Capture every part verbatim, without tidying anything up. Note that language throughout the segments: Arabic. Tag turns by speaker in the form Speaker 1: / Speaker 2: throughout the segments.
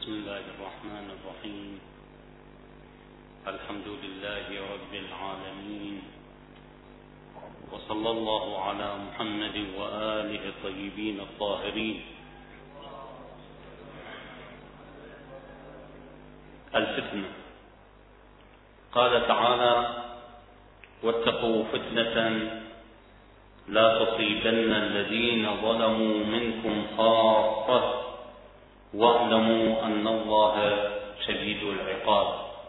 Speaker 1: بسم الله الرحمن الرحيم. الحمد لله رب العالمين، وصلى الله على محمد وآله الطيبين الطاهرين. الفتنة. قال تعالى: واتقوا فتنة لا تصيبن الذين ظلموا منكم خاصة واعلموا أن الله شديد العقاب.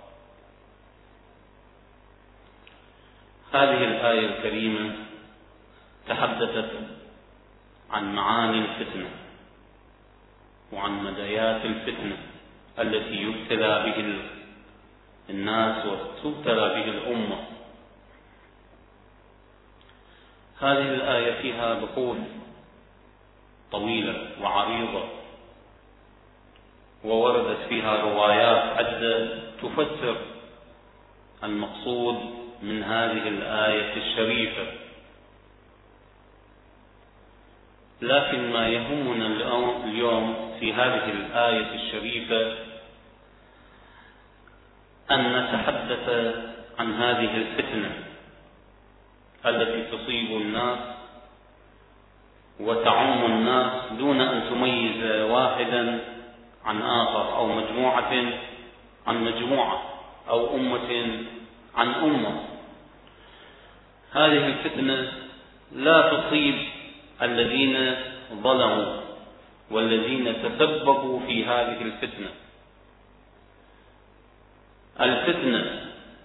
Speaker 1: هذه الآية الكريمة تحدثت عن معاني الفتنة وعن مدايات الفتنة التي يبتلى به الناس وتبتلى به الأمة. هذه الآية فيها بحوث طويلة وعريضة، ووردت فيها روايات عدة تفسر المقصود من هذه الآية الشريفة. لكن ما يهمنا اليوم في هذه الآية الشريفة أن نتحدث عن هذه الفتنة التي تصيب الناس وتعم الناس دون أن تميز واحدا عن آخر، أو مجموعة عن مجموعة، أو أمة عن أمة. هذه الفتنة لا تصيب الذين ظلموا والذين تسببوا في هذه الفتنة. الفتنة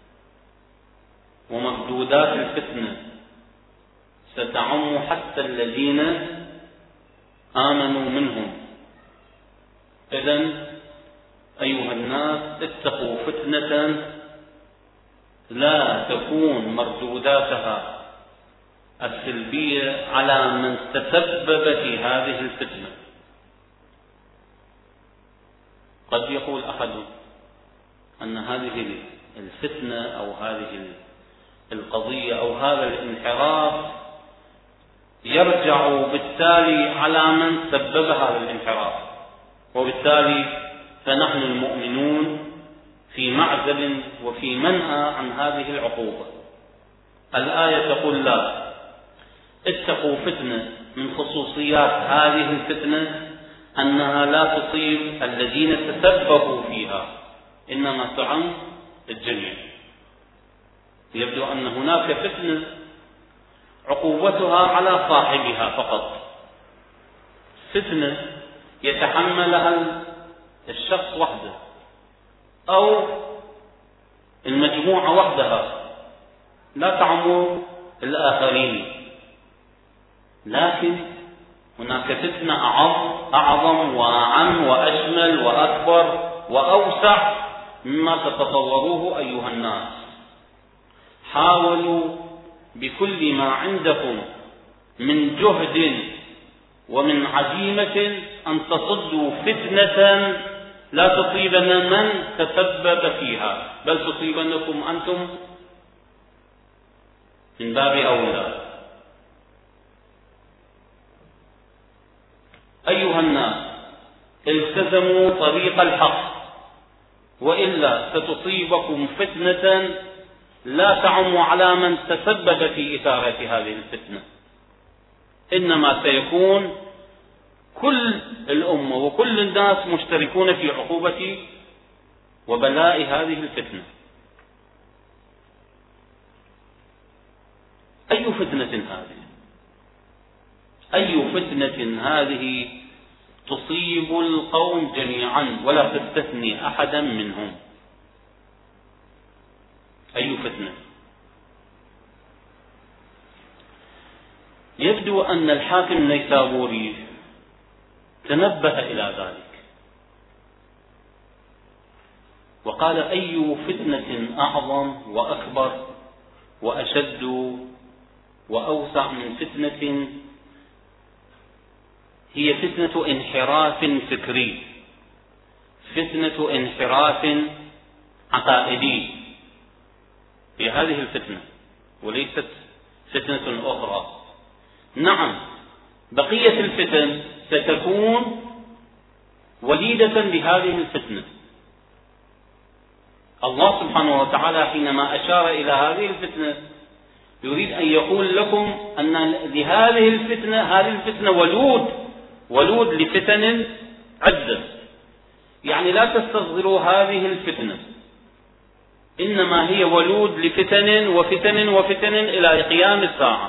Speaker 1: ومردودات الفتنة ستعم حتى الذين آمنوا منهم. إذن أيها الناس، اتقوا فتنة لا تكون مردوداتها السلبية على من تسبب في هذه الفتنة. قد يقول أحد أن هذه الفتنة أو هذه القضية أو هذا الانحراف يرجع بالتالي على من سبب هذا الانحراف، وبالتالي فنحن المؤمنون في معزل وفي منأى عن هذه العقوبة. الآية تقول لا، اتقوا فتنة. من خصوصيات هذه الفتنة أنها لا تصيب الذين تسببوا فيها، إنما تعم الجميع. يبدو أن هناك فتنة عقوبتها على صاحبها فقط، فتنة يتحملها الشخص وحده أو المجموعة وحدها، لا تعم الآخرين. لكن هناك فتنة أعظم أعظم وأعم وأشمل وأكبر وأوسع مما تتصوروه أيها الناس. حاولوا بكل ما عندكم من جهد ومن عزيمة أن تصدوا فتنة لا تصيبن من تسبب فيها، بل تصيبنكم أنتم من باب أولى. أيها الناس، التزموا طريق الحق، وإلا ستصيبكم فتنة لا تعم على من تسبب في إثارة هذه الفتنة، إنما سيكون كل الأمة وكل الناس مشتركون في عقوبة وبلاء هذه الفتنة. أي فتنة هذه؟ أي فتنة هذه تصيب القوم جميعا ولا تستثني أحدا منهم؟ أي فتنة؟ يبدو أن الحاكم النيسابوري تنبه إلى ذلك وقال: أي فتنة أعظم وأكبر وأشد وأوسع من فتنة هي فتنة انحراف فكري، فتنة انحراف عقائدي. هي هذه الفتنة وليست فتنة أخرى. نعم، بقية الفتن ستكون وليدة لهذه الفتنة. الله سبحانه وتعالى حينما أشار إلى هذه الفتنة يريد أن يقول لكم أن لهذه الفتنة هذه الفتنة ولود ولود لفتن عدة، يعني لا تستصغروا هذه الفتنة، إنما هي ولود لفتن وفتن وفتن إلى قيام الساعة،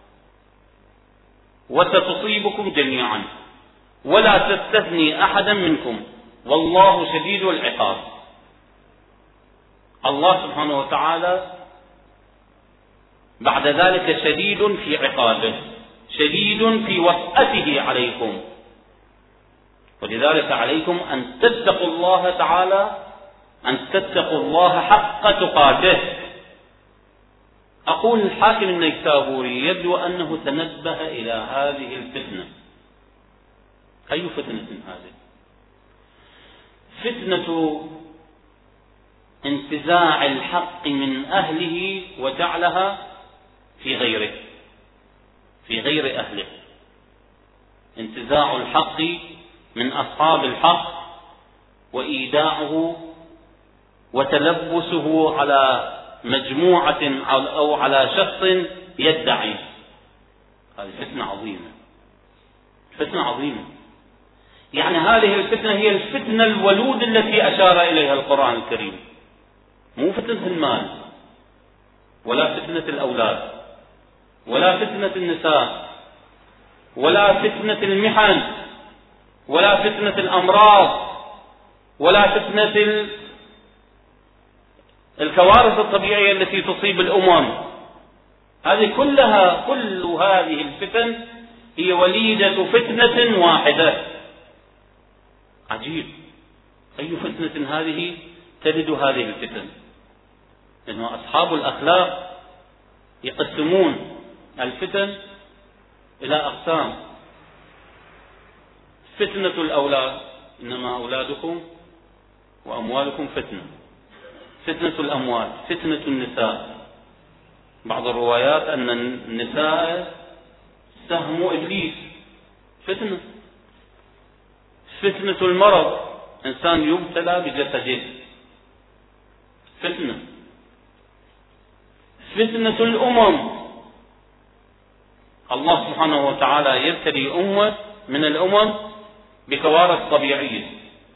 Speaker 1: وستصيبكم جميعا ولا تستثني أحدا منكم والله شديد العقاب. الله سبحانه وتعالى بعد ذلك شديد في عقابه، شديد في وطأته عليكم، ولذلك عليكم أن تتقوا الله تعالى، أن تتقوا الله حق تقاته. أقول الحاكم النيسابوري يبدو أنه تنبه إلى هذه الفتنة. أي فتنة هذه؟ فتنة انتزاع الحق من أهله وجعلها في غيره، في غير أهله، انتزاع الحق من أصحاب الحق وإيداعه وتلبسه على مجموعة أو على شخص يدعي. هذه فتنة عظيمة، فتنة عظيمة. يعني هذه الفتنة هي الفتنة الولود التي أشار إليها القرآن الكريم، مو فتنة المال ولا فتنة الأولاد ولا فتنة النساء ولا فتنة المحن ولا فتنة الأمراض ولا فتنة الكوارث الطبيعية التي تصيب الأمم. هذه كلها كل هذه الفتن هي وليدة فتنة واحدة. عجيب، أي فتنة هذه تلد هذه الفتن؟ لأنه أصحاب الأخلاق يقسمون الفتن إلى أقسام. فتنة الأولاد، إنما أولادكم وأموالكم فتنة. فتنة الأموال، فتنة النساء، بعض الروايات أن النساء سهم إبليس، فتنة. فتنة المرض، إنسان يبتلى بجسده، فتنة. فتنة الأمم، الله سبحانه وتعالى يبتلي أمة من الأمم بكوارث طبيعية،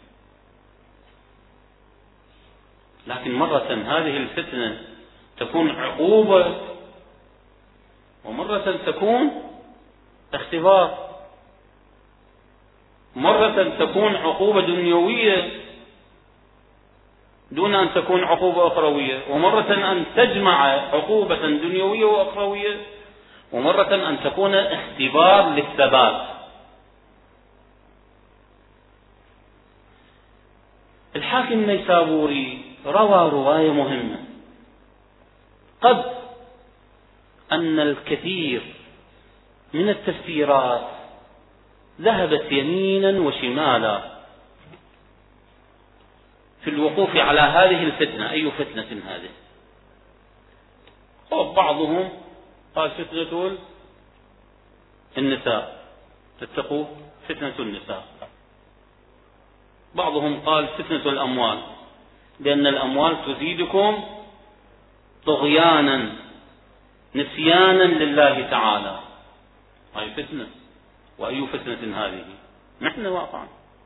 Speaker 1: لكن مرة هذه الفتنة تكون عقوبة ومرة تكون اختبار، مرة تكون عقوبة دنيوية دون أن تكون عقوبة أخروية، ومرة أن تجمع عقوبة دنيوية وأخروية، ومرة أن تكون اختبار للثبات. الحاكم النيسابوري روى رواية مهمة، قد أن الكثير من التفسيرات ذهبت يمينا وشمالا في الوقوف على هذه الفتنة. أي فتنة هذه؟ بعضهم قال فتنة النساء، تتقوا فتنة النساء. بعضهم قال فتنة الأموال، لأن الأموال تزيدكم طغيانا نسيانا لله تعالى. هذه فتنة. وأي فتنة هذه؟ محنة واقعا.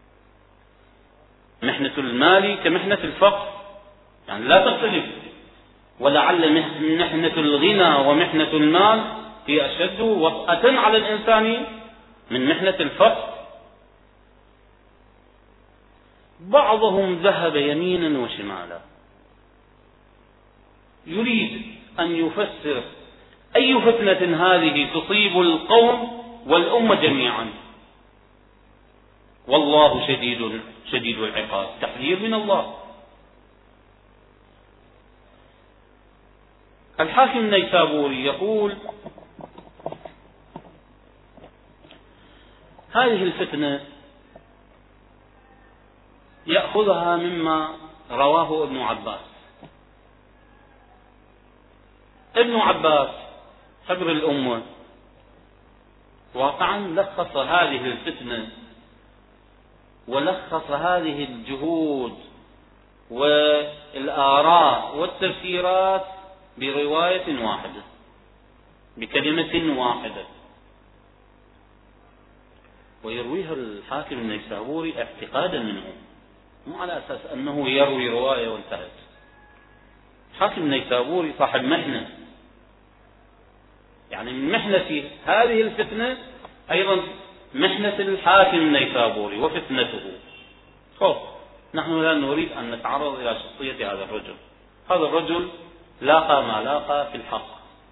Speaker 1: محنة المال كمحنة الفقر، يعني لا تختلف، ولعل محنة الغنى ومحنة المال هي أشد وطأة على الإنسان من محنة الفقر. بعضهم ذهب يمينا وشمالا، يريد أن يفسر أي فتنة هذه تصيب القوم والأمة جميعا. والله شديد شديد العقاب، تحذير من الله. الحاكم النيسابوري يقول هذه الفتنة يأخذها مما رواه ابن عباس. ابن عباس حبر الأمة واقعا لخص هذه الفتنة ولخص هذه الجهود والآراء والتفسيرات برواية واحدة، بكلمة واحدة، ويرويها الحاكم النيسابوري اعتقادا منه، مو على أساس أنه يروي رواية وانتهت. الحاكم النيسابوري صاحب محنة، يعني من محنة هذه الفتنة أيضا محنة الحاكم النيسابوري وفتنته. خوف، نحن لا نريد أن نتعرض إلى شخصية هذا الرجل. هذا الرجل لاقى ما لاقى في الحق،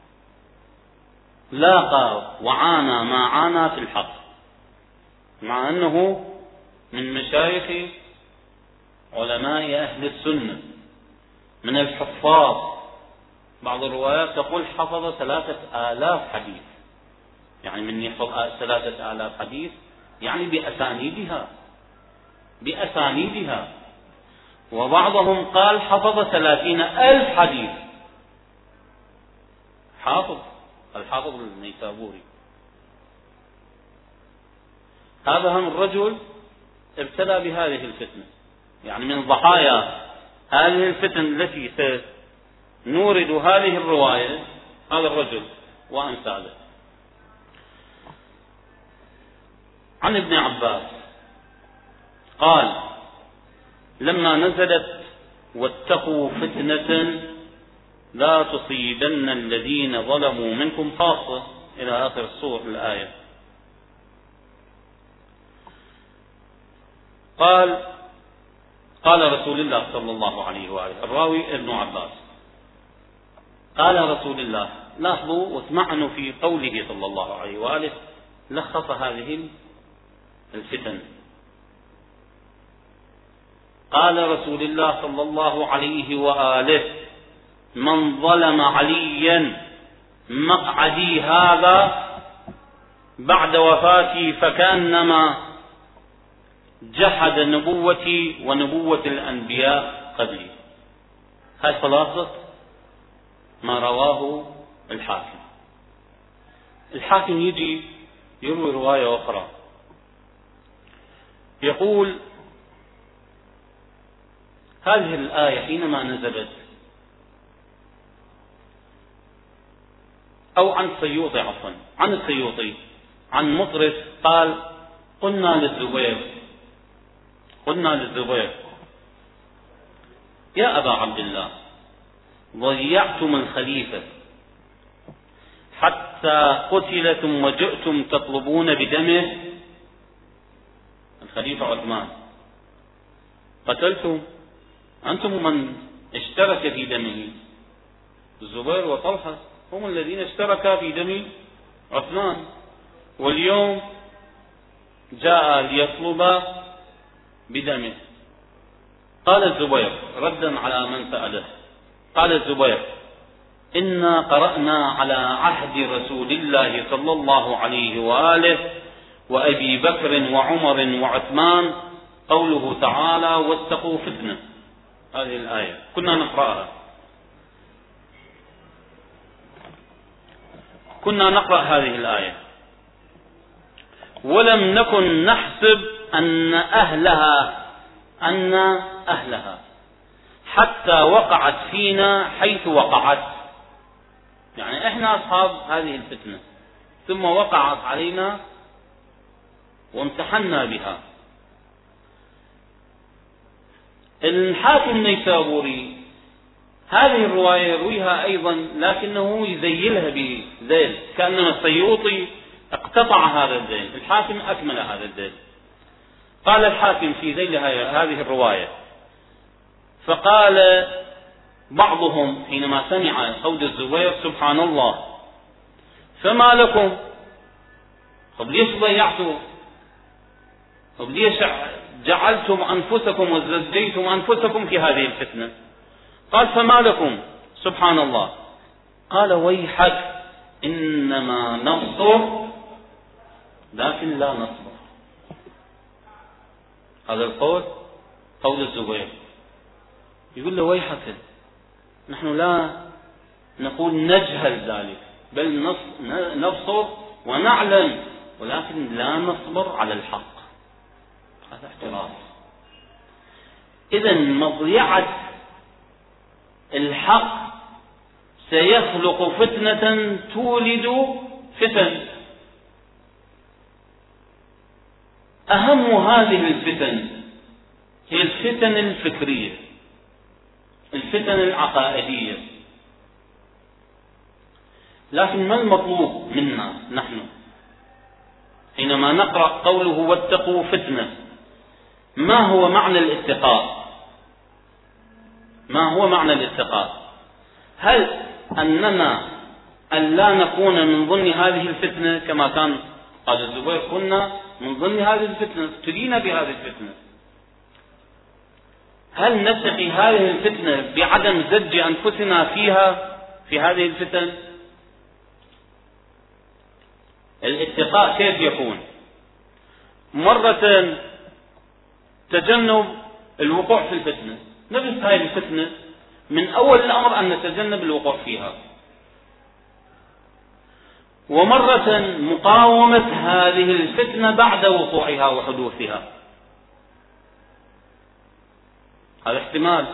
Speaker 1: لاقى وعانى ما عانى في الحق، مع أنه من مشايخ علماء أهل السنة، من الحفاظ. بعض الروايات تقول حفظ ثلاثة آلاف حديث، يعني من يحفظ ثلاثة آلاف حديث يعني بأسانيدها بأسانيدها وبعضهم قال حفظ ثلاثين ألف حديث. حافظ، الحافظ النيسابوري. هذا هم الرجل ابتلى بهذه الفتنة، يعني من ضحايا هذه الفتن التي سنورد هذه الرواية هذا الرجل وأمثاله. عن ابن عباس قال: لما نزلت واتقوا فتنة لا تصيبن الذين ظلموا منكم خاصة إلى آخر السورة الآية، قال قال رسول الله صلى الله عليه وآله، الراوي ابن عباس، قال رسول الله. لاحظوا واسمعنوا في قوله صلى الله عليه وآله لخص هذه الفتن. قال رسول الله صلى الله عليه وآله: من ظلم عليا مقعدي هذا بعد وفاتي فكأنما جحد نبوتي ونبوة الأنبياء قبلي. هاي خلاصة ما رواه الحاكم. الحاكم يجي يروي رواية أخرى، يقول: هذه الآية حينما نزلت، أو عن السيوطي عفوا عن السيوطي عن مطرف قال: قلنا للزبير قلنا للزبير يا أبا عبد الله، ضيعتم الخليفة حتى قتل ثم جئتم تطلبون بدمه. الخليفة عثمان قتلتم، أنتم من اشترك في دمه. الزبير وطلحة هم الذين اشتركا في دم عثمان، واليوم جاء ليطلب بدمه. قال الزبير ردا على من سأله، قال الزبير: إنا قرأنا على عهد رسول الله صلى الله عليه وآله وأبي بكر وعمر وعثمان قوله تعالى: واتقوا فتنة. هذه الآية كنا نقرأها كنا نقرأ هذه الآية ولم نكن نحسب أن أهلها أن أهلها حتى وقعت فينا حيث وقعت. يعني إحنا أصحاب هذه الفتنة ثم وقعت علينا وامتحنا بها. الحاكم النيسابوري هذه الرواية يرويها أيضا، لكنه يزيلها بذيل، كأنما السيوطي اقتطع هذا الذيل، الحاكم أكمل هذا الذيل. قال الحاكم في ذيل هذه الرواية: فقال بعضهم حينما سمع قول الزبير: سبحان الله، فما لكم؟ طب ليش ضيعتوا؟ طب ليش جعلتم أنفسكم وزجيتم أنفسكم في هذه الفتنة؟ قال: فما لكم؟ سبحان الله. قال: ويحك، إنما نصبر لكن لا نصبر. هذا القول قول الزبير، يقول له: ويحك، نحن لا نقول نجهل ذلك، بل نبصر ونعلم، ولكن لا نصبر على الحق. هذا احتراف. إذن مضيعة الحق سيخلق فتنة تولد فتن. أهم هذه الفتن هي الفتن الفكرية، الفتن العقائدية. لكن ما المطلوب منا نحن حينما نقرأ قوله واتقوا فتنة؟ ما هو معنى الاتقاء؟ ما هو معنى الاتقاء؟ هل أننا أن لا نكون من ضمن هذه الفتنة كما كان قال الزبير كنا من ضمن هذه الفتنة، ابتلينا بهذه الفتنة؟ هل نتقي هذه الفتنة بعدم زج أنفسنا فيها في هذه الفتن؟ الاتقاء كيف يكون؟ مرة تجنب الوقوع في الفتنة، نجد هذه الفتنة من أول الأمر أن نتجنب الوقوع فيها، ومرة مقاومة هذه الفتنة بعد وقوعها وحدوثها، هذا احتمال.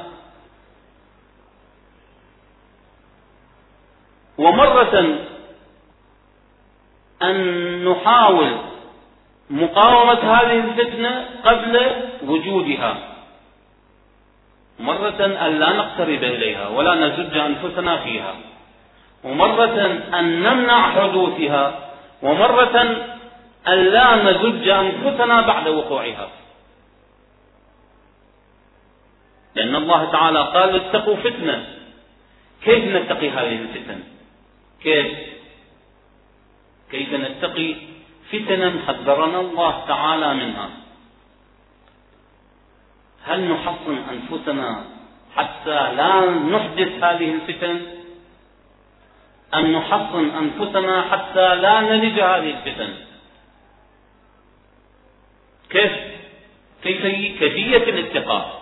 Speaker 1: ومرة أن نحاول مقاومة هذه الفتنة قبل وجودها، مرة أن لا نقترب إليها ولا نزج أنفسنا فيها، ومرة أن نمنع حدوثها، ومرة أن لا نزج أنفسنا بعد وقوعها. لأن الله تعالى قال اتقوا فتنة. كيف نتقي هذه الفتن؟ كيف كيف نتقي فتنا حذرنا الله تعالى منها؟ هل نحصن أنفسنا حتى لا نحدث هذه الفتن، أم نحصن أنفسنا حتى لا نلج هذه الفتن؟ كيف كيفية الاتقاء،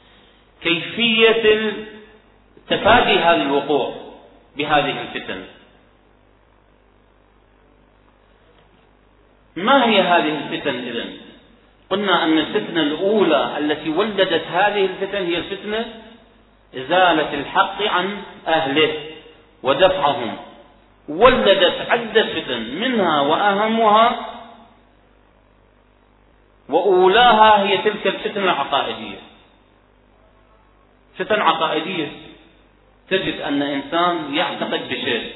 Speaker 1: كيفية تفادي هذا الوقوع بهذه الفتن؟ ما هي هذه الفتن إذن؟ قلنا أن الفتنة الأولى التي ولدت هذه الفتن هي الفتنة إزالة الحق عن أهله ودفعهم. ولدت عدة فتن، منها وأهمها وأولاها هي تلك الفتنة العقائدية. فتن عقائدية، تجد أن إنسان يعتقد بشيء،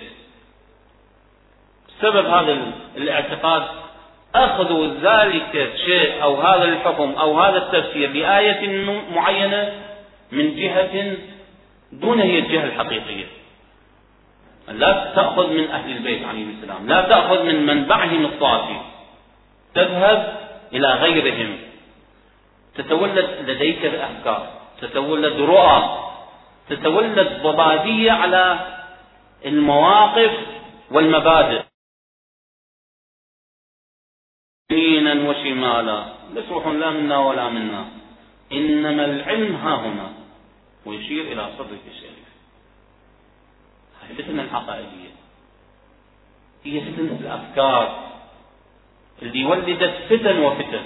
Speaker 1: سبب هذا الاعتقاد أخذوا ذلك الشيء أو هذا الحكم أو هذا التفسير بآية معينة من جهة دون هي الجهة الحقيقية. لا تأخذ من أهل البيت عليهم السلام، لا تأخذ من منبعهم الصافي، تذهب إلى غيرهم، تتولد لديك الأفكار، تتولد رؤى، تتولد ضبابية على المواقف والمبادئ، يمينا وشمالا، بسوح لا منا ولا منا، إنما العلم ها هنا، ويشير إلى صدرك الشريف. هذه الفتنة العقائدية، هي فتنة الأفكار اللي ولدت فتن وفتن.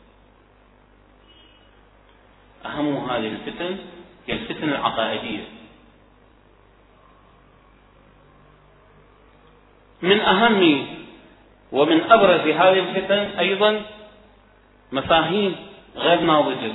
Speaker 1: أهم هذه الفتن هي الفتن العقائدية. من أهم ومن أبرز هذه الفتن أيضا مفاهيم غير ناضجة.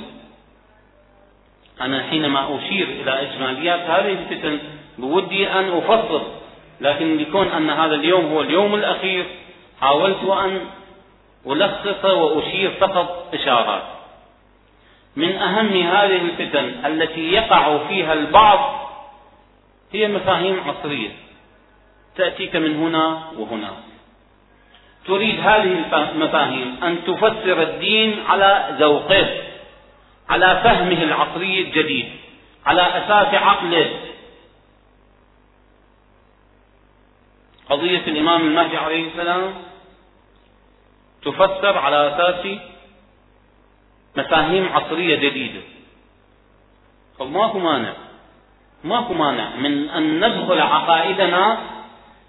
Speaker 1: أنا حينما أشير إلى إجماليات هذه الفتن بودي أن أفصل، لكن لكون أن هذا اليوم هو اليوم الأخير حاولت أن ألخص وأشير فقط إشارات. من أهم هذه الفتن التي يقع فيها البعض هي مفاهيم عصرية تأتيك من هنا وهنا، تريد هذه المفاهيم أن تفسر الدين على ذوقه، على فهمه العصري الجديد، على أساس عقله. قضية الإمام المهدي عليه السلام تفسر على أساس مفاهيم عصرية جديدة. فماكو مانع ماكو مانع من أن ندخل عقائدنا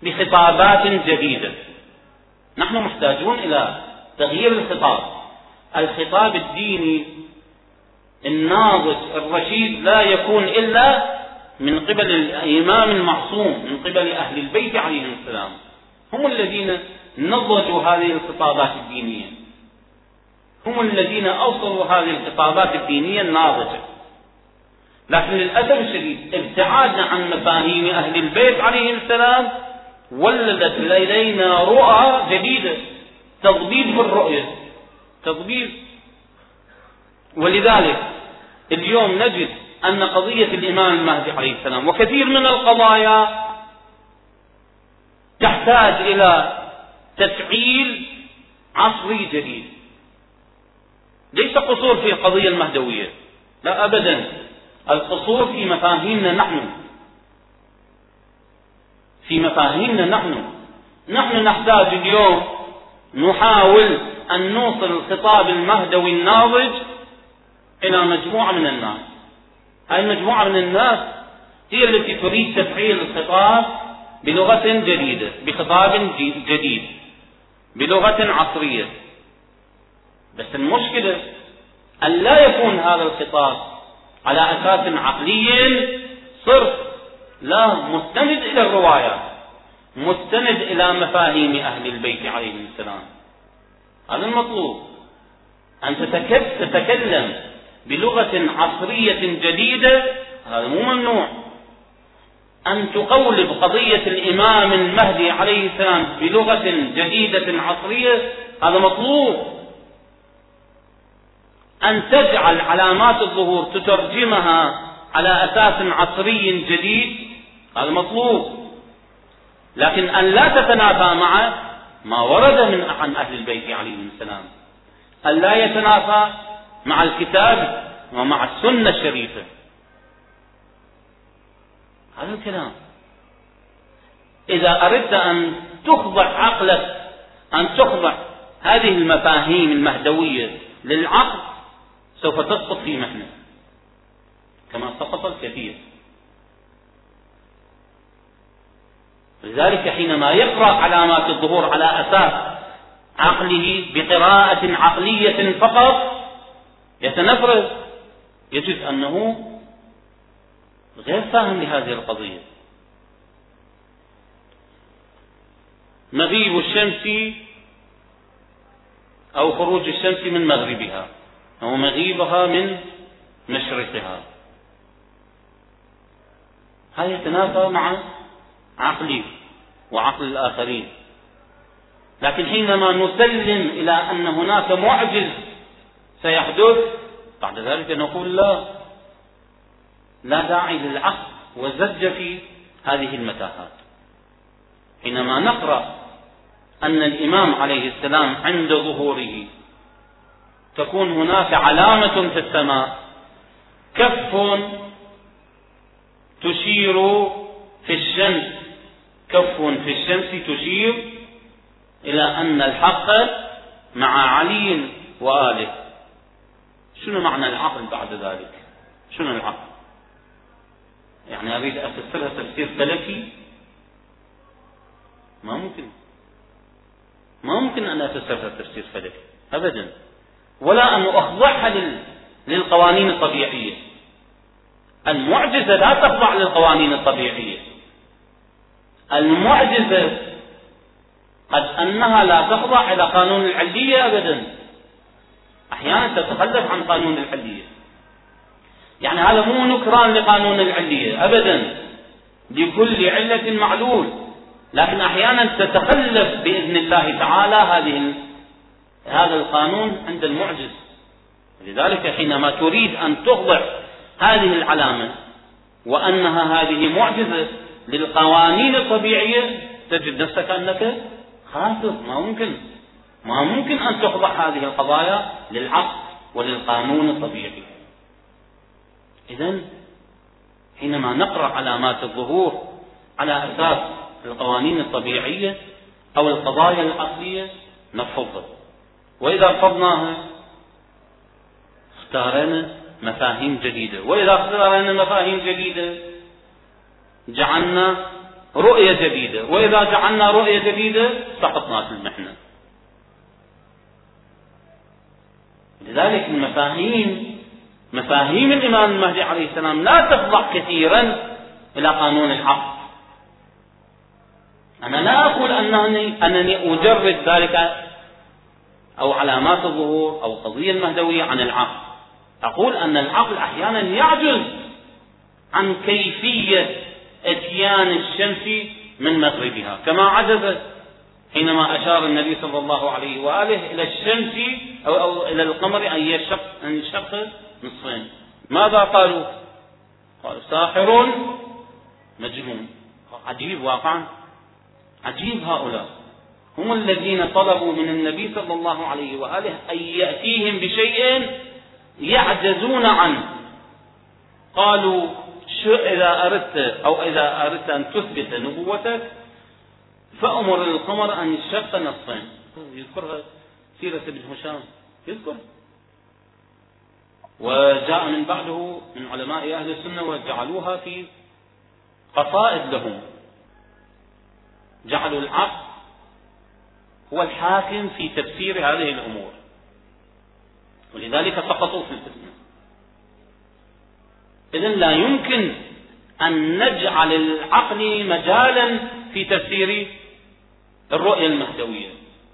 Speaker 1: بخطابات جديدة. نحن محتاجون إلى تغيير الخطاب، الخطاب الديني الناضج الرشيد لا يكون إلا من قبل الإمام المعصوم، من قبل أهل البيت عليهم السلام، هم الذين نضجوا هذه الخطابات الدينية، هم الذين أوصلوا هذه الخطابات الدينية الناضجة. لكن للأسف الشديد ابتعادنا عن مفاهيم أهل البيت عليهم السلام، ولدت لدينا رؤى جديدة، تضبيب في الرؤية، تضبيب. ولذلك اليوم نجد أن قضية الإمام المهدي عليه السلام وكثير من القضايا تحتاج إلى تفعيل عصري جديد. ليس قصور في القضية المهدوية، لا أبدا، القصور في مفاهيمنا نحن، في مفاهيمنا نحن. نحن نحتاج اليوم نحاول أن نوصل الخطاب المهدوي الناضج إلى مجموعة من الناس. هذه المجموعة من الناس هي التي تريد تفعيل الخطاب بلغة جديدة، بخطاب جديد، بلغة عصرية. بس المشكلة أن لا يكون هذا الخطاب على أساس عقلي صرف، لا، مستند إلى الروايات، مستند إلى مفاهيم أهل البيت عليهم السلام. هذا المطلوب، أن تتكلم بلغة عصرية جديدة، هذا مو ممنوع. أن تقولب قضية الإمام المهدي عليه السلام بلغة جديدة عصرية، هذا مطلوب. أن تجعل علامات الظهور تترجمها على أساس عصري جديد، هذا مطلوب. لكن أن لا تتنافى مع ما ورد من عن أهل البيت عليهم السلام، أن لا يتنافى مع الكتاب ومع السنة الشريفة، هذا الكلام. إذا أردت أن تخضع عقلك، أن تخضع هذه المفاهيم المهدوية للعقل، سوف تسقط في محنة كما سقط الكثير. لذلك حينما يقرأ علامات الظهور على أساس عقله بقراءة عقلية فقط يتنفرد، يجد أنه غير فاهم لهذه القضية. مغيب الشمس أو خروج الشمس من مغربها أو مغيبها من مشرقها، هذا يتنافى مع عقلي وعقل الآخرين. لكن حينما نسلم إلى أن هناك معجز سيحدث، بعد ذلك نقول لا، لا داعي للعقل والزج في هذه المتاهات. حينما نقرأ أن الإمام عليه السلام عند ظهوره تكون هناك علامة في السماء، كف تشير في الشمس، كف في الشمس تشير إلى أن الحق مع علي وآله. شنو معنى العقل بعد ذلك؟ شنو العقل؟ يعني أريد أفسرها تفسير فلكي؟ ما ممكن، ما ممكن أن أفسرها تفسير فلكي أبدا، ولا أن أخضعها للقوانين الطبيعية. المعجزة لا تخضع للقوانين الطبيعية. المعجزة قد أنها لا تخضع إلى قانون العلية أبدا، أحيانا تتخلف عن قانون العلية. يعني هذا مو نكران لقانون العلية أبدا، لكل علة معلول، لكن أحيانا تتخلف بإذن الله تعالى هذه هذا القانون عند المعجز. لذلك حينما تريد أن تخضع هذه العلامة وأنها هذه معجزة للقوانين الطبيعية، تجد نفسك أنك خاسر. ما ممكن، ما ممكن أن تخضع هذه القضايا للعقل وللقانون الطبيعي. إذن حينما نقرأ علامات الظهور على أساس القوانين الطبيعية أو القضايا العقلية نرفضها، وإذا رفضناها اختارنا مفاهيم جديدة، وإذا اختارنا مفاهيم جديدة جعلنا رؤية جديدة، وإذا جعلنا رؤية جديدة سقطنا في المحنة. لذلك المفاهيم مفاهيم الإمام المهدي عليه السلام لا تخضع كثيرا إلى قانون العقل. أنا لا أقول أنني, أنني أجرد ذلك أو علامات الظهور أو قضية المهدوية عن العقل. أقول أن العقل أحيانا يعجز عن كيفية اتيان الشمس من مغربها، كما عجز حينما أشار النبي صلى الله عليه وآله إلى الشمس أو, أو إلى القمر أن يشق, أن يشق نصفين. ماذا قالوا؟ قالوا ساحر مجنون. عجيب، واقعا عجيب. هؤلاء هم الذين طلبوا من النبي صلى الله عليه وآله أن يأتيهم بشيء يعجزون عنه. قالوا شو إذا أردت أو إذا أردت أن تثبت نبوتك فأمر القمر أن يشق نصفين. يذكرها سيرة ابن هشام، يذكر. وجاء من بعده من علماء أهل السنة وجعلوها في قصائد لهم، جعلوا العقل هو الحاكم في تفسير هذه الأمور، ولذلك سقطوا في الفتنة. إذن لا يمكن أن نجعل العقل مجالا في تفسير الرؤية المهدوية،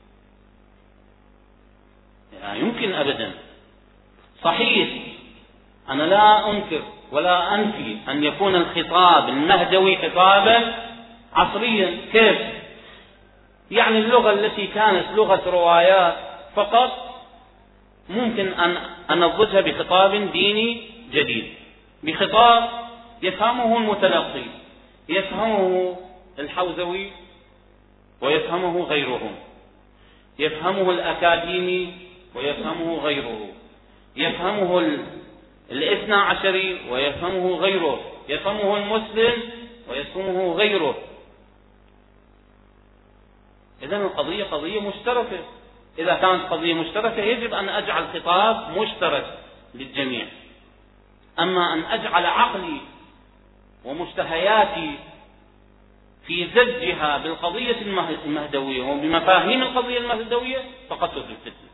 Speaker 1: لا يمكن أبدا. صحيح أنا لا أنكر ولا أنفي أن يكون الخطاب المهدوي خطابا عصريا. كيف؟ يعني اللغة التي كانت لغة روايات فقط ممكن أن أنضجها بخطاب ديني جديد، بخطاب يفهمه المتلقي، يفهمه الحوزوي ويفهمه غيره، يفهمه الأكاديمي ويفهمه غيره، يفهمه الاثنى عشري ويفهمه غيره، يفهمه المسلم ويفهمه غيره. إذن القضية قضية مشتركة. إذا كانت قضية مشتركة يجب أن أجعل خطاب مشترك للجميع. أما أن أجعل عقلي ومشتهياتي في زجها بالقضية المهدوية وبمفاهيم القضية المهدوية فقط في الفتنة.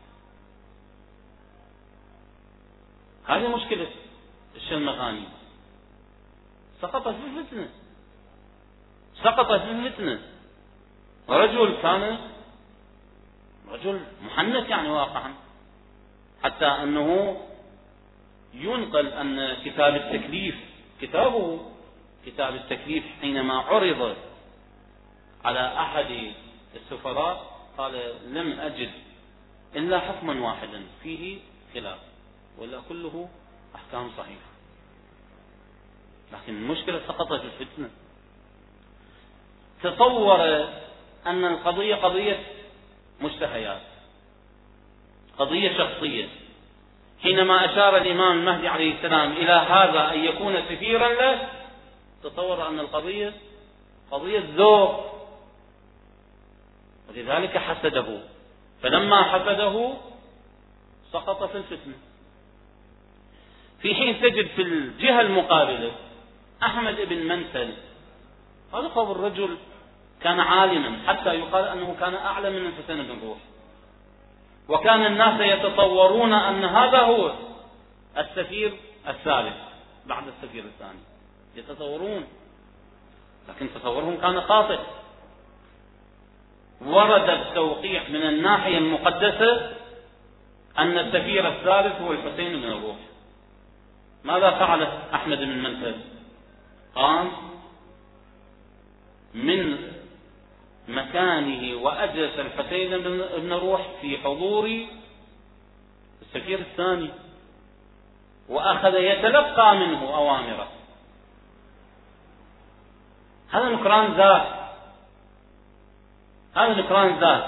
Speaker 1: هذه مشكلة الشلمغاني، سقط في الفتنة، سقط في الفتنة. رجل كان رجل محنث يعني واقعا، حتى أنه ينقل أن كتاب التكليف، كتابه كتاب التكليف حينما عرض على أحد السفراء قال لم أجد إلا حكما واحدا فيه خلاف، ولا كله أحكام صحيحة. لكن المشكلة سقطت في الفتنة. تصور أن القضية قضية مشتهيات، قضية شخصية. حينما أشار الإمام المهدي عليه السلام إلى هذا أن يكون سفيرا له، تصور أن القضية قضية ذوق، ولذلك حسده. فلما حسده سقط في الفتنة. في حين تجد في الجهة المقابلة أحمد بن منسل، هذا قول الرجل كان عالما حتى يقال أنه كان أعلم من الحسين بن روح، وكان الناس يتصورون أن هذا هو السفير الثالث بعد السفير الثاني، يتصورون، لكن تصورهم كان خاطئ. ورد التوقيع من الناحية المقدسة أن السفير الثالث هو الحسين بن روح. ماذا فعل أحمد بن منسل؟ قام من مكانه وأجلس الحسين بن روح في حضور السفير الثاني، وأخذ يتلقى منه أوامره. هذا نكران ذات، هذا نكران ذات.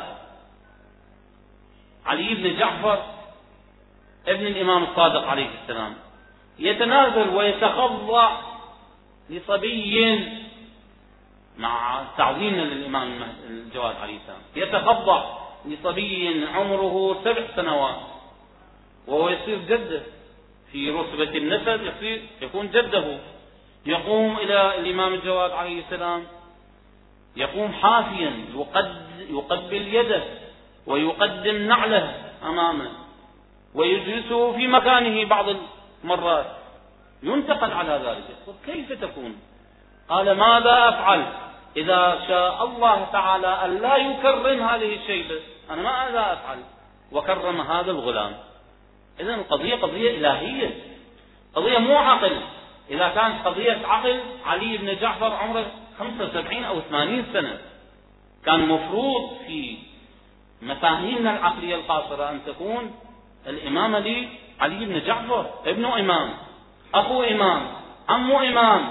Speaker 1: علي بن جعفر ابن الإمام الصادق عليه السلام يتنازل ويتخضع لصبي، مع تعظيمنا للإمام الجواد عليه السلام، يتخضع لصبي عمره سبع سنوات وهو يصير جده في رتبة النسب، يصير يكون جده. يقوم إلى الإمام الجواد عليه السلام، يقوم حافيا يقبل يده ويقدم نعله أمامه ويجلسه في مكانه بعض المرات، ينتقل على ذلك. كيف تكون؟ قال ماذا أفعل إذا شاء الله تعالى أن لا يكرم هذه الشيبة؟ أنا ماذا أفعل؟ وكرم هذا الغلام. إذن القضية قضية إلهية، قضية مو عقل. إذا كانت قضية عقل، علي بن جعفر عمره خمسة وسبعين أو ثمانين سنة، كان مفروض في مفاهيمنا العقلية القاصرة أن تكون الإمامة لعلي بن جعفر، ابنه إمام، أخو إمام، عمه إمام.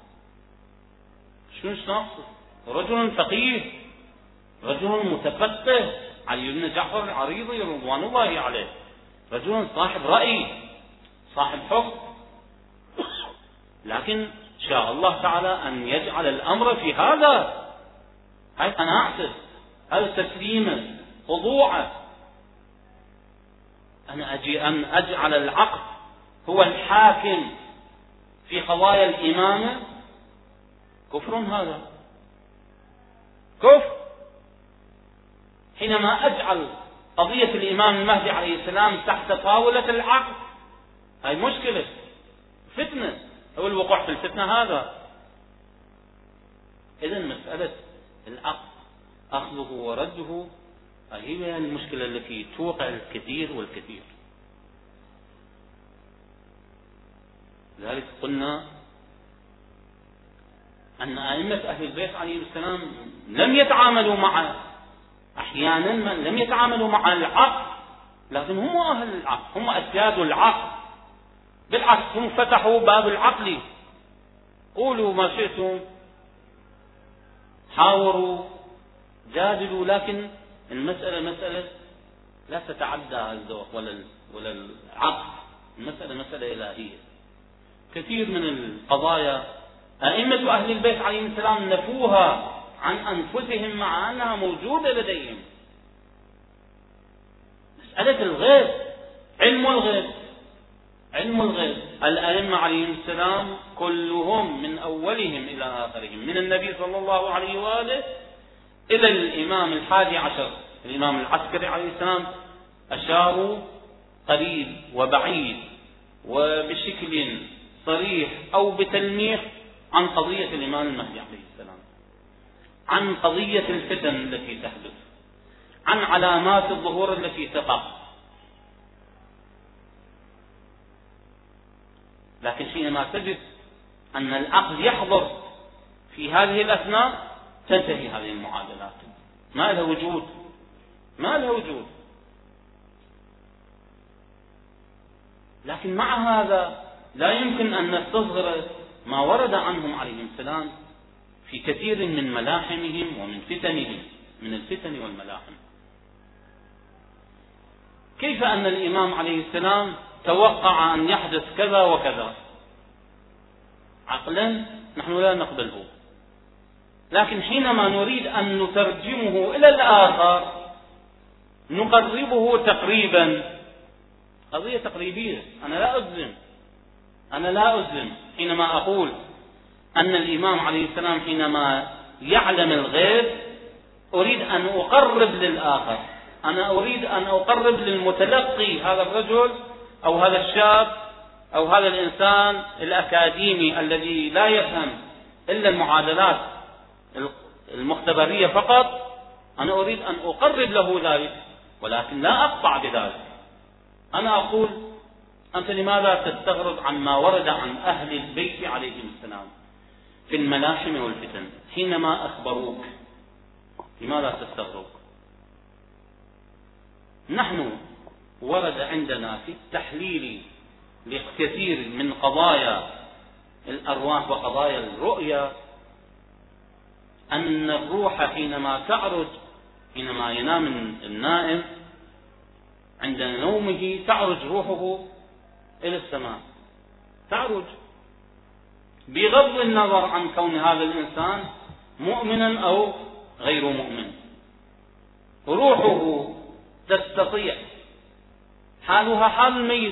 Speaker 1: شنو ناقصه؟ رجل فقيه، رجل متفقه. علي بن جعفر العريضي رضوان الله عليه رجل صاحب رأي، صاحب حكم، لكن شاء الله تعالى أن يجعل الأمر في هذا، هاي قناعته، هذا تسليمه، خضوعه. أنا أجي أن أجعل العقل هو الحاكم في قضايا الإمامة، كفر هذا، كفر. حينما أجعل قضية الإمام المهدي عليه السلام تحت طاولة العقل، هاي مشكلة، فتنة، أو الوقوع في الفتنة هذا. إذن مسألة العقل أخذه ورده هي المشكلة التي توقع الكثير والكثير. لذلك قلنا أن أئمة أهل البيت عليهم السلام لم يتعاملوا مع أحيانا لم يتعاملوا مع العقل، لكن هم أهل العقل، هم أسياد العقل. بالعكس هم فتحوا باب العقل، قولوا ما شئتم، حاوروا، جادلوا، لكن المسألة مسألة لا تتعدى الذوق ولا ولا العقل، المسألة مسألة إلهية. كثير من القضايا أئمة أهل البيت عليهم السلام نفوها عن أنفسهم مع أنها موجودة لديهم. مسألة الغيب، علم الغيب، علم الغيب، الأئمة عليهم السلام كلهم من أولهم إلى آخرهم، من النبي صلى الله عليه وآله إلى الإمام الحادي عشر الإمام العسكري عليه السلام، أشاروا قريب وبعيد وبشكل صريح أو بتلميح عن قضية الإمام المهدي عليه السلام، عن قضية الفتن التي تحدث، عن علامات الظهور التي تقع. لكن حينما تجد أن العقل يحضر في هذه الأثناء تنتهي هذه المعادلات، ما لها وجود، ما لها وجود. لكن مع هذا لا يمكن أن نستصغر ما ورد عنهم عليهم السلام في كثير من ملاحمهم ومن فتنهم، من الفتن والملاحم. كيف أن الإمام عليه السلام توقع أن يحدث كذا وكذا؟ عقلا نحن لا نقبله، لكن حينما نريد أن نترجمه إلى الآخر نقربه تقريبا، قضية تقريبية. أنا لا أجزم أنا لا أجزم حينما أقول أن الإمام عليه السلام حينما يعلم الغيب أريد أن أقرب للآخر، أنا أريد أن أقرب للمتلقي، هذا الرجل أو هذا الشاب أو هذا الإنسان الأكاديمي الذي لا يفهم إلا المعادلات المختبرية فقط، أنا أريد أن أقرب له ذلك، ولكن لا أقطع بذلك. أنا أقول أنت لماذا تستغرب عما ورد عن أهل البيت عليهم السلام في الملاحم والفتن حينما أخبروك؟ لماذا تستغرب؟ نحن ورد عندنا في التحليل لكثير من قضايا الأرواح وقضايا الرؤيا أن الروح حينما تعرج، حينما ينام النائم عند نومه تعرج روحه إلى السماء، تعرج بغض النظر عن كون هذا الإنسان مؤمنا أو غير مؤمن. روحه تستطيع، حالها حال الميت،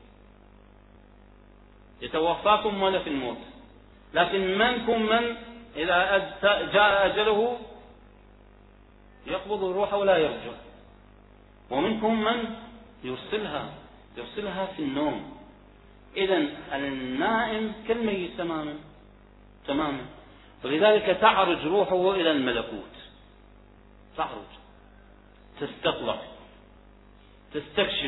Speaker 1: يتوفاكم ملك الموت، لكن منكم من إذا جاء أجله يقبض الروح ولا يرجع، ومنكم من يرسلها يرسلها في النوم. إذن النائم كالميت تماما تماما. ولذلك تعرج روحه إلى الملكوت، تعرج، تستطلع، تستكشف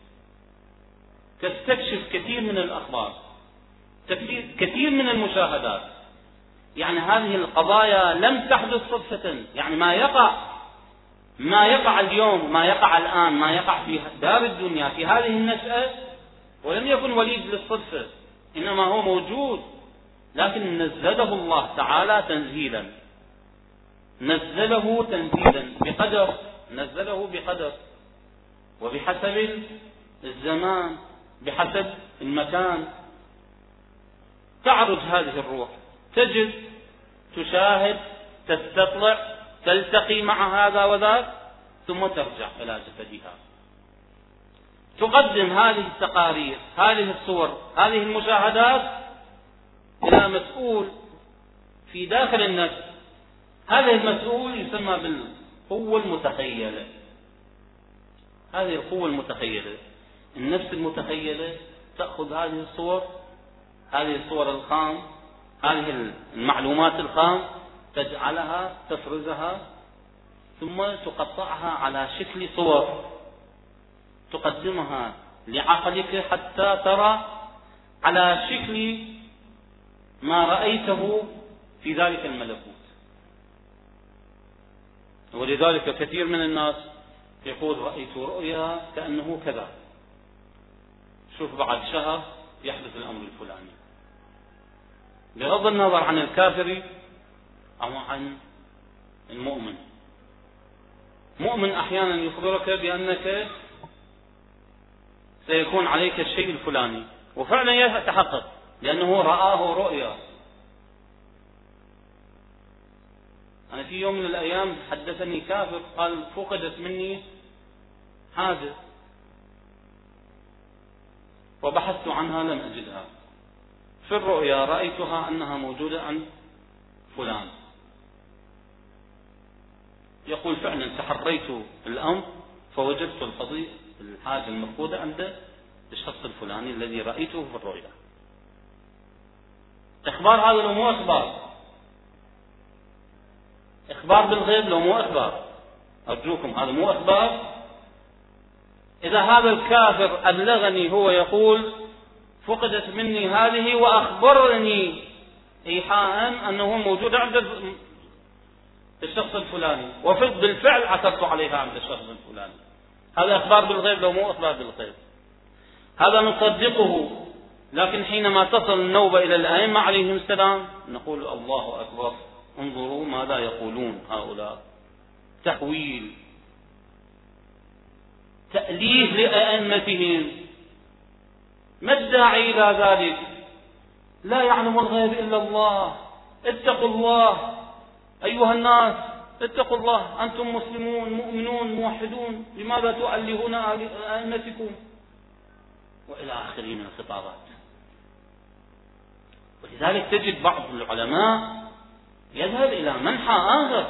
Speaker 1: تستكشف كثير من الأخبار، كثير من المشاهدات. يعني هذه القضايا لم تحدث صدفة. يعني ما يقع ما يقع اليوم، ما يقع الآن، ما يقع في دار الدنيا في هذه النشأة، ولم يكن وليد للصدفة، إنما هو موجود، لكن نزله الله تعالى تنزيلا، نزله تنزيلا بقدر، نزله بقدر وبحسب الزمان، بحسب المكان. تعرج هذه الروح، تجد، تشاهد، تستطلع، تلتقي مع هذا وذاك، ثم ترجع إلى جسدها. تقدم هذه التقارير، هذه الصور، هذه المشاهدات إلى مسؤول في داخل النفس. هذا المسؤول يسمى بالقوة المتخيلة. هذه القوة المتخيلة، النفس المتخيلة تأخذ هذه الصور، هذه الصور الخام، هذه المعلومات الخام، تجعلها، تفرزها، ثم تقطعها على شكل صور، تقدمها لعقلك حتى ترى على شكل ما رأيته في ذلك الملكوت. ولذلك كثير من الناس يقول رأيت رؤيا كأنه كذا، شوف بعد شهر يحدث الأمر الفلاني، بغض النظر عن الكافر أو عن المؤمن. مؤمن أحيانا يخبرك بأنك سيكون عليك الشيء الفلاني، وفعلا يتحقق لأنه رآه رؤيا. أنا في يوم من الأيام حدثني كافر قال فقدت مني حاجة وبحثت عنها لم أجدها، في الرؤيا رأيتها أنها موجودة عند فلان. يقول فعلا تحريت الأمر فوجدت القضية الحاجة المفقودة عند الشخص الفلاني الذي رأيته في الرؤيا. إخبار هذا لو مو إخبار، إخبار بالغيب لو مو إخبار، أرجوكم هذا مو إخبار. إذا هذا الكافر أبلغني هو يقول فقدت مني هذه وأخبرني إيحاء أنه موجود عند الشخص الفلاني، وبالفعل عثرت عليها عند الشخص الفلاني، هذا إخبار بالغيب لو مو إخبار بالغيب، هذا نصدقه. لكن حينما تصل النوبة إلى الأئمة عليهم السلام نقول الله أكبر، انظروا ماذا يقولون هؤلاء، تحويل، تأليف لأئمتهم. ما الداعي إلى ذلك؟ لا يعلم الغيب إلا الله. اتقوا الله أيها الناس، اتقوا الله، أنتم مسلمون مؤمنون موحدون، لماذا تؤلهون أئمتكم؟ وإلى آخره من الخطابات. ولذلك تجد بعض العلماء يذهب إلى منحى آخر،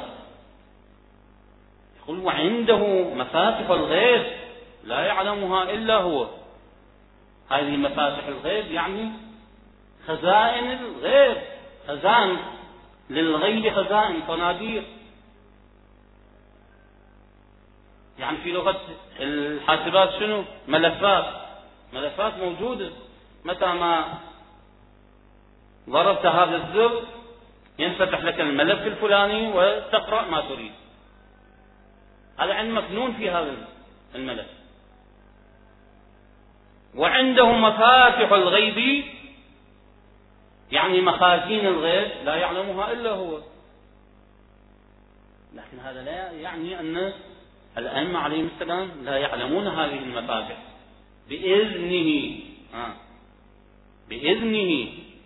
Speaker 1: يقول وعنده مفاتح الغيب لا يعلمها إلا هو. هذه مفاتح الغيب يعني خزائن الغيب، خزائن للغيب، خزائن، صناديق. يعني في لغة الحاسبات شنو؟ ملفات، ملفات موجودة، متى ما ضربت هذا الزر ينفتح لك الملف الفلاني وتقرأ ما تريد. هذا علم مكنون في هذا الملف. وعندهم مفاتح الغيب يعني مخازين الغيب لا يعلمها إلا هو. لكن هذا لا يعني أن الأئمة عليهم السلام لا يعلمون هذه المفاتح بإذنه، آه. بإذنه.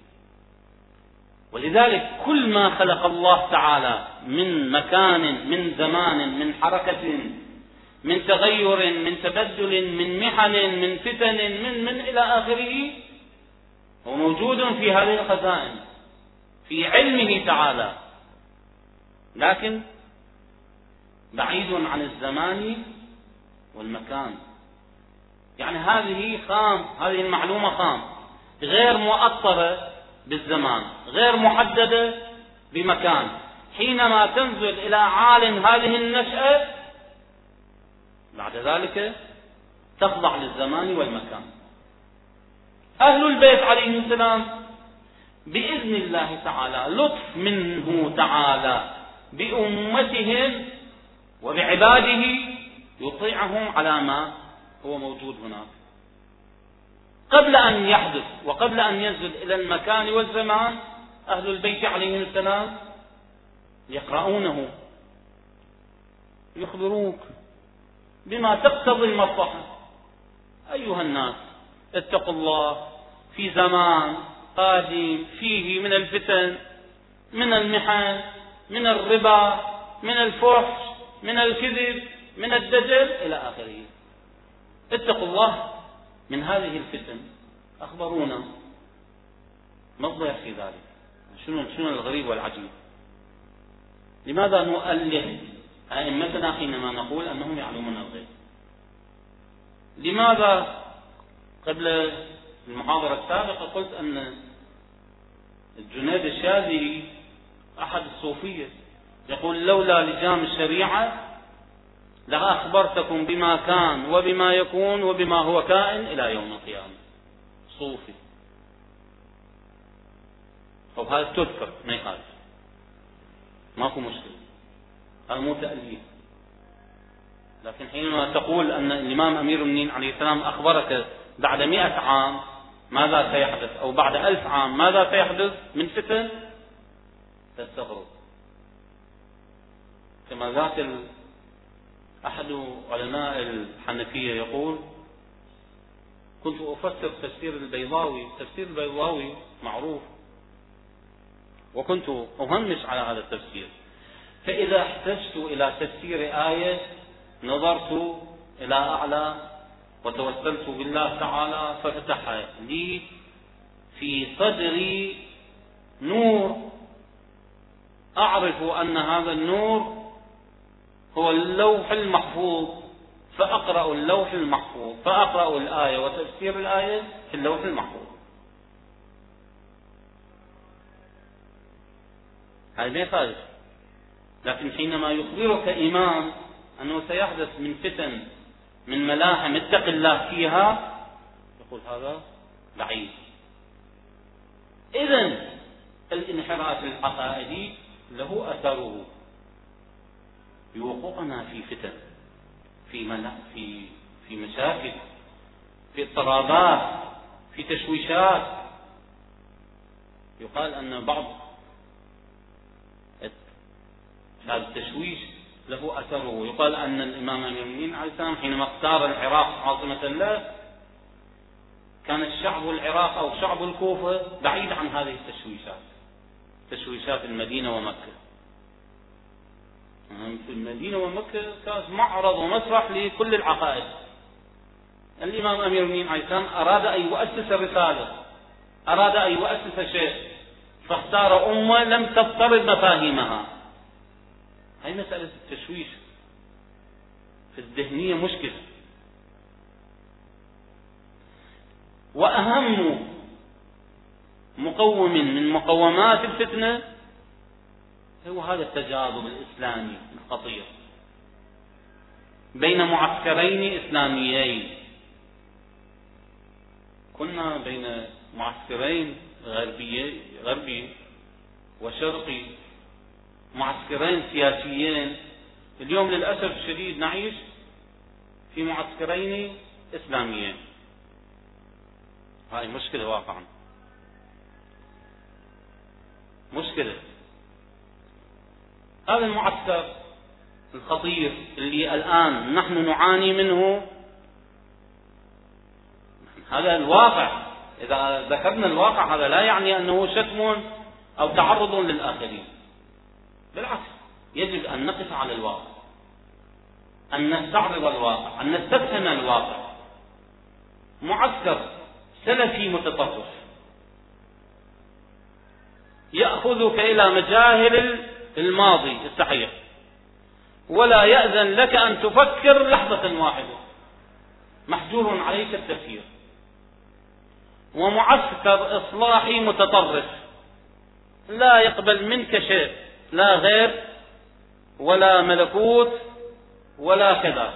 Speaker 1: ولذلك كل ما خلق الله تعالى من مكان، من زمان، من حركة، من تغير، من تبدل، من محن، من فتن، من من إلى آخره، هو موجود في هذه الخزائن في علمه تعالى، لكن بعيد عن الزمان والمكان. يعني هذه خام، هذه المعلومة خام، غير مؤطرة بالزمان، غير محددة بمكان. حينما تنزل إلى عالم هذه النشأة بعد ذلك تخضع للزمان والمكان. أهل البيت عليهم السلام بإذن الله تعالى، لطف منه تعالى بأمتهم وبعباده، يطيعهم على ما هو موجود هناك قبل أن يحدث وقبل أن ينزل إلى المكان والزمان. أهل البيت عليهم السلام يقرؤونه، يخبروك بما تقتضي المصلحة. أيها الناس اتقوا الله في زمان قادم فيه من الفتن، من المحن، من الربا، من الفحش، من الكذب، من الدجل إلى آخره. اتقوا الله من هذه الفتن. أخبرونا ما الضير في ذلك؟ شنو شنو الغريب والعجيب؟ لماذا نؤله أئمتنا حينما نقول أنهم يعلمون الغيب؟ لماذا قبل المحاضرة السابقة قلت أن الجنيد الشاذلي أحد الصوفية يقول لولا لجام الشريعة لأخبرتكم بما كان وبما يكون وبما هو كائن إلى يوم القيامة. صوفي. طب هذا تذكر ما يخالف، ماكو مشكلة، هذا مو تأليف. لكن حينما تقول أن الإمام أمير المؤمنين عليه السلام أخبرك بعد مئة عام ماذا سيحدث، أو بعد ألف عام ماذا سيحدث من فتن، تستغرب. كما ذات أحد علماء الحنفية يقول كنت أفسر تفسير البيضاوي، تفسير البيضاوي معروف، وكنت أهمش على هذا التفسير، فإذا احتجت إلى تفسير آية نظرت إلى أعلى وتوسلت بالله تعالى ففتح لي في صدري نور، أعرف أن هذا النور هو اللوح المحفوظ، فأقرأ اللوح المحفوظ، فأقرأ الآية وتفسير الآية في اللوح المحفوظ. هذا ما يخالف. لكن حينما يخبرك إمام أنه سيحدث من فتن، من ملاحم اتق الله فيها، يقول هذا بعيد. إذن الانحراف العقائدي له أثره بوقوعنا في فتن، في ملا في في مشاكل، في اضطرابات، في تشويشات. يقال أن بعض هذا التشويش له أثره. يقال أن الإمام أمير المؤمنين عليه السلام حينما اختار العراق عاصمة له كان الشعب العراق أو شعب الكوفة بعيد عن هذه التشويشات، تشويشات المدينة ومكة. في المدينة ومكة كانت معرض ومسرح لكل العقائد. الإمام أمير المؤمنين عليه السلام أراد أن يؤسس رسالة، أراد أن يؤسس شيء، فاختار أمة لم تضطرب مفاهيمها. هاي مسألة التشويش في الذهنية مشكلة. وأهم مقوم من مقومات الفتنة هو هذا التجاذب الإسلامي الخطير بين معسكرين إسلاميين. كنا بين معسكرين غربي غربي وشرقي، معسكرين سياسيين. اليوم للأسف الشديد نعيش في معسكرين إسلاميين. هاي مشكلة واقعا، مشكلة. هذا المعسكر الخطير اللي الآن نحن نعاني منه، هذا الواقع. إذا ذكرنا الواقع هذا لا يعني أنه شتم أو تعرض للآخرين، بالعكس يجب أن نقف على الواقع، أن نستعرض الواقع، أن نستفهم الواقع. معسكر سلفي متطرف يأخذك إلى مجاهل الماضي الصحيح ولا يأذن لك أن تفكر لحظة واحدة. محجور عليك التفكير، ومعسكر إصلاحي متطرف لا يقبل منك شيء، لا غير ولا ملكوت ولا كذا.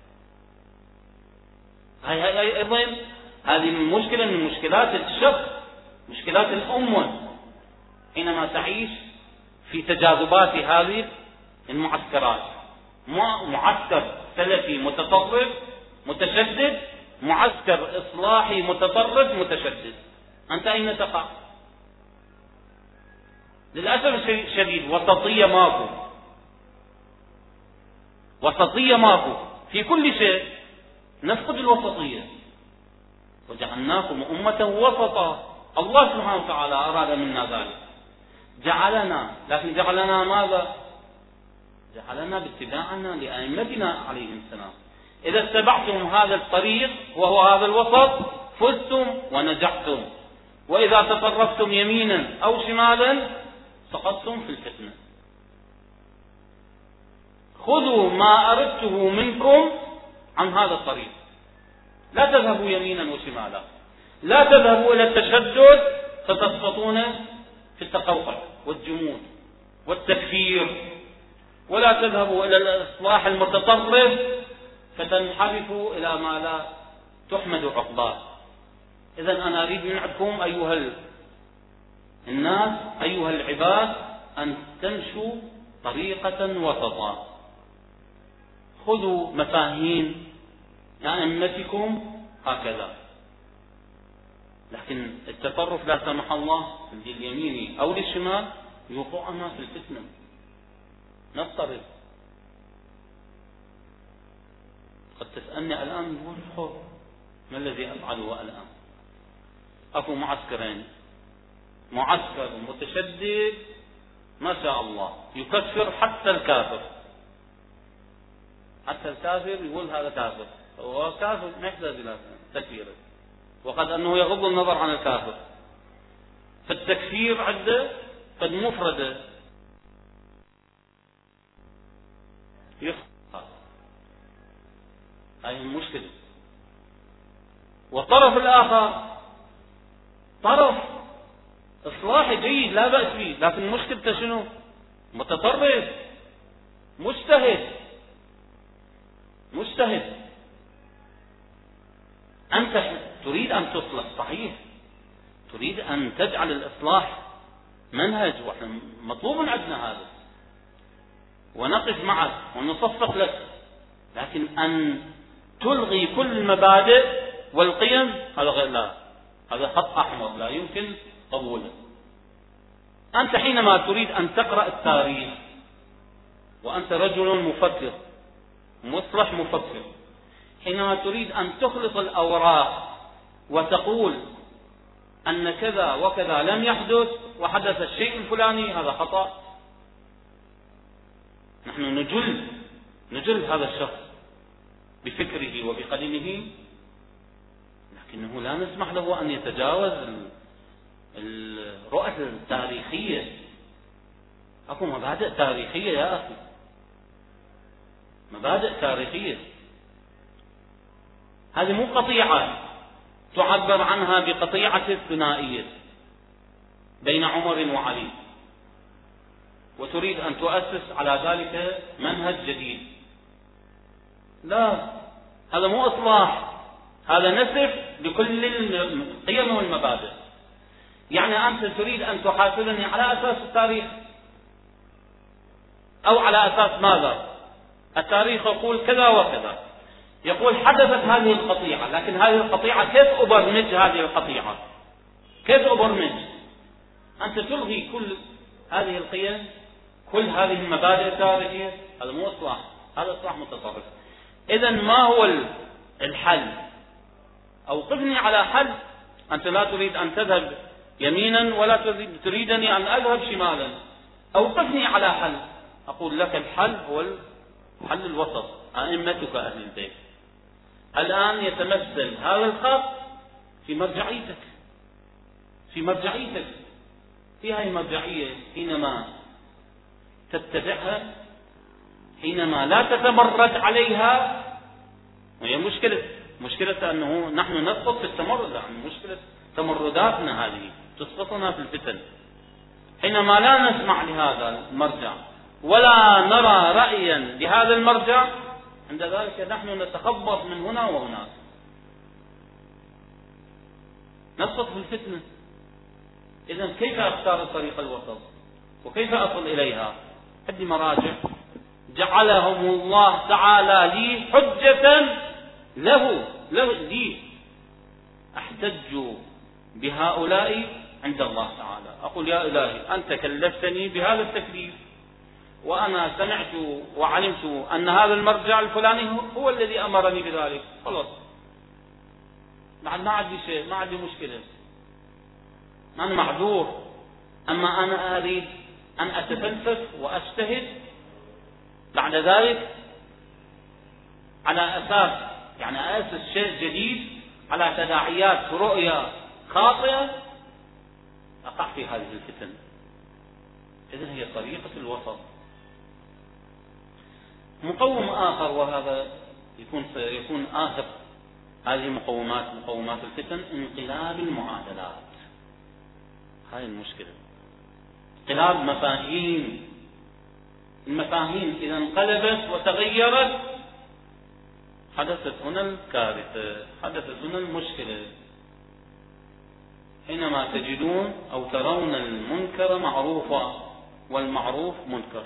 Speaker 1: هاي هاي أيضا هذه مشكلة من مشكلات الشخص، مشكلات الأمة حينما تعيش في تجاذبات هذه المعسكرات. معسكر سلفي متطرف متشدد، معسكر إصلاحي متطرف متشدد، أنت أين تقع؟ للأسف الشديد وسطية ماكو، وسطية ماكو في كل شيء، نفقد الوسطية. وجعلناكم أمة وسطا، الله سبحانه وتعالى أراد منا ذلك، جعلنا، لكن جعلنا ماذا؟ جعلنا باتباعنا لأئمتنا عليهم السلام. إذا اتبعتم هذا الطريق وهو هذا الوسط فزتم ونجحتم، وإذا تطرفتم يمينا أو شمالا سقطتم في الفتنة. خذوا ما أردته منكم عن هذا الطريق، لا تذهبوا يمينا وشمالا، لا تذهبوا إلى التشدد فتسقطون في التقوقع والجمود والتكفير، ولا تذهبوا إلى الإصلاح المتطرف فتنحرفوا إلى ما لا تحمد عقباه. إذن أنا أريد منكم أيها الناس، أيها العباد، أن تمشوا طريقة وسطا. خذوا مفاهيم أئمتكم هكذا، لكن التطرف لا سمح الله لليمين أو للشمال يوقعنا في الفتنة، نضطرب. قد تسألني الآن ما الذي أفعله الآن؟ أكو معسكرين، معسكر متشدد ما شاء الله يكفر حتى الكافر، حتى الكافر يقول هذا كافر، هو كافر ما يحتاج إلى تكفيره، وقد أنه يغض النظر عن الكافر. فالتكفير عنده قد مفردة يخطأ، هذه المشكلة. والطرف الآخر طرف إصلاحي جيد لا بأس به، لكن مشكلته شنو؟ متطرف مجتهد مجتهد. أنت تريد أن تصلح صحيح، تريد أن تجعل الإصلاح منهج، وإحنا مطلوب عندنا هذا، ونقف معك ونصفق لك، لكن أن تلغي كل المبادئ والقيم هذا غير، لا، هذا خط أحمر لا يمكن قبوله. أنت حينما تريد أن تقرأ التاريخ وأنت رجل مفكر مصلح مفكر، حينما تريد أن تخلط الأوراق وتقول أن كذا وكذا لم يحدث وحدث الشيء الفلاني، هذا خطأ. نحن نجل نجل هذا الشخص بفكره وبقدمه، لكنه لا نسمح له أن يتجاوز الرؤى التاريخية. أكو مبادئ تاريخية يا أخي، مبادئ تاريخية. هذه مو قطيعة تعبر عنها بقطيعة الثنائية بين عمر وعلي وتريد أن تؤسس على ذلك منهج جديد. لا، هذا مو إصلاح، هذا نسف لكل القيم والمبادئ. يعني أنت تريد أن تحاسبني على أساس التاريخ، أو على أساس ماذا؟ التاريخ يقول كذا وكذا، يقول حدثت هذه القطيعة، لكن هذه القطيعة كيف أبرمج هذه القطيعة؟ كيف أبرمج؟ أنت تلغي كل هذه القيم، كل هذه المبادئ التاريخية، هذا مو إصلاح، هذا إصلاح متطرف. إذن ما هو الحل؟ أوقفني على حل. أنت لا تريد أن تذهب يمينا ولا تريدني أن أذهب شمالا، أوقفني على حل. أقول لك الحل هو الحل الوسط، أئمتك أهل البيت. الآن يتمثل هذا الخط في مرجعيتك، في مرجعيتك في هذه المرجعية حينما تتبعها، حينما لا تتمرد عليها، وهي مشكلة مشكلة أنه نحن نسقط في التمرد، يعني مشكلة تمرداتنا هذه تسقطنا في الفتن. حينما لا نسمع لهذا المرجع ولا نرى رأيا لهذا المرجع، عند ذلك نحن نتخبط من هنا وهناك، نسقط في الفتنة. إذن كيف أختار الطريق الوسط وكيف أصل إليها؟ عندي مراجع جعلهم الله تعالى لي حجة له, له لي أحتج بهؤلاء عند الله تعالى. أقول يا إلهي أنت كلفتني بهذا التكليف، وأنا سمعت وعلمت أن هذا المرجع الفلاني هو الذي أمرني بذلك، خلاص ما عندي شيء، ما عندي مشكلة، أنا معذور. أما أنا أريد أن أتفلسف وأجتهد بعد ذلك على أساس يعني أسس شيء جديد على تداعيات رؤية خاطئة، أقع في هذه الفتن. إذن هي طريقة الوسط. مقوم آخر، وهذا يكون يكون آخر هذه المقومات مقومات الفتن، انقلاب المعادلات. هاي المشكلة، انقلاب مفاهيم. المفاهيم إذا انقلبت وتغيرت حدثت هنا الكارثة، حدثت هنا المشكلة. حينما تجدون أو ترون المنكر معروفا والمعروف منكر،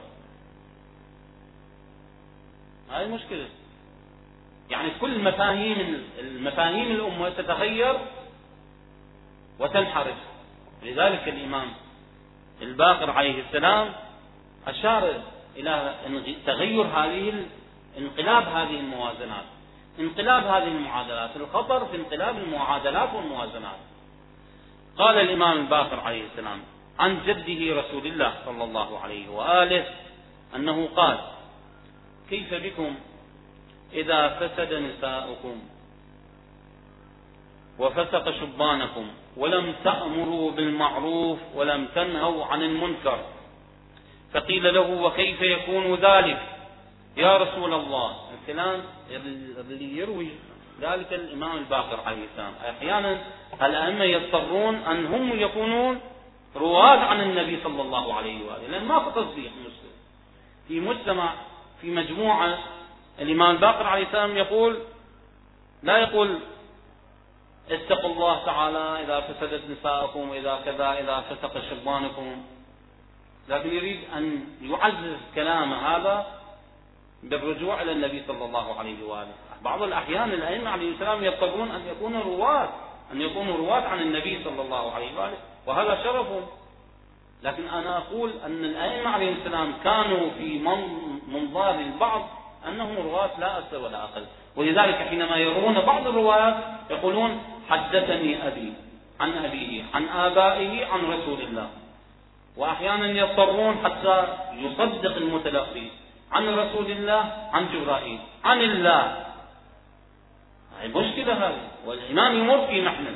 Speaker 1: هاي المشكلة. يعني كل مفاهيم المفاهيم الأمة تتغير وتنحرف. لذلك الإمام الباقر عليه السلام أشار إلى تغير هذه انقلاب هذه الموازنات، انقلاب هذه المعادلات، الخطر في انقلاب المعادلات والموازنات. قال الإمام الباقر عليه السلام عن جده رسول الله صلى الله عليه وآله أنه قال: كيف بكم إذا فسد نساؤكم وفسق شبانكم ولم تأمروا بالمعروف ولم تنهوا عن المنكر؟ فقيل له: وكيف يكون ذلك يا رسول الله؟ الكلام الذي يروي ذلك الإمام الباقر عليه السلام. أحيانا الأئمة يضطرون أن هم يكونون رواة عن النبي صلى الله عليه وآله، لأن ما في تصديق مسلم في مجتمع في مجموعة. الإمام الباقر عليه السلام يقول لا يقول اتقوا الله تعالى إذا فسدت نساءكم إذا كذا إذا فسق شبانكم، لكن يريد أن يعزز كلام هذا بالرجوع إلى النبي صلى الله عليه وآله. بعض الأحيان الأئمة عليه السلام يضطرون أن يكونوا رواة أن يكونوا رواة عن النبي صلى الله عليه وآله، وهذا شرفهم. لكن أنا أقول أن الأئمة عليه السلام كانوا في منظار البعض أنهم رواة لا أكثر ولا أقل. ولذلك حينما يرون بعض الرواة يقولون حدثني أبي عن أبيه عن آبائه عن رسول الله، وأحيانا يضطرون حتى يصدق المتلقي عن رسول الله عن جبرائيل عن الله. هذه مشكلة هذه، والإمام يمر في محنة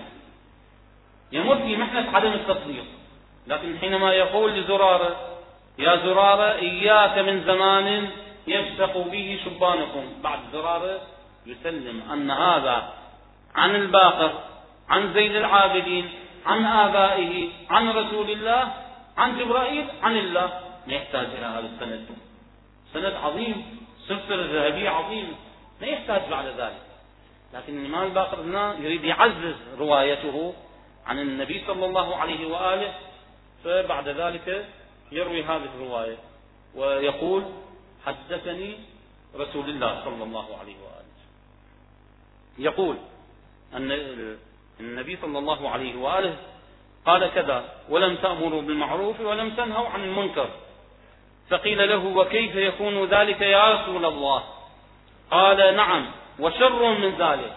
Speaker 1: يمر في محنة عدم التصديق. لكن حينما يقول لزرارة: يا زرارة إياك من زمان يفسق به شبانكم، بعد زرارة يسلم أن هذا عن الباقر عن زين العابدين عن آبائه عن رسول الله عن جبرائيل عن الله، ما يحتاج إلى هذا السند، سند عظيم، سلسلة ذهبية عظيمة، ما يحتاج بعد ذلك. لكن الإمام الباقر هنا يريد يعزز روايته عن النبي صلى الله عليه وآله، فبعد ذلك يروي هذه الرواية ويقول: حدثني رسول الله صلى الله عليه وآله. يقول أن النبي صلى الله عليه وآله قال كذا: ولم تأمروا بالمعروف ولم تنهوا عن المنكر. فقيل له: وكيف يكون ذلك يا رسول الله؟ قال: نعم وشر من ذلك.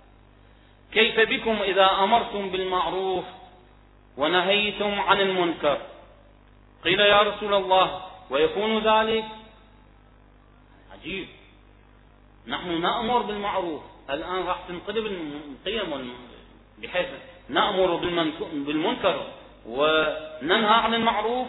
Speaker 1: كيف بكم إذا أمرتم بالمعروف ونهيتم عن المنكر؟ قيل: يا رسول الله ويكون ذلك؟ عجيب، نحن نأمر بالمعروف، الآن راح تنقلب القيم بحيث نأمر بالمنكر وننهى عن المعروف.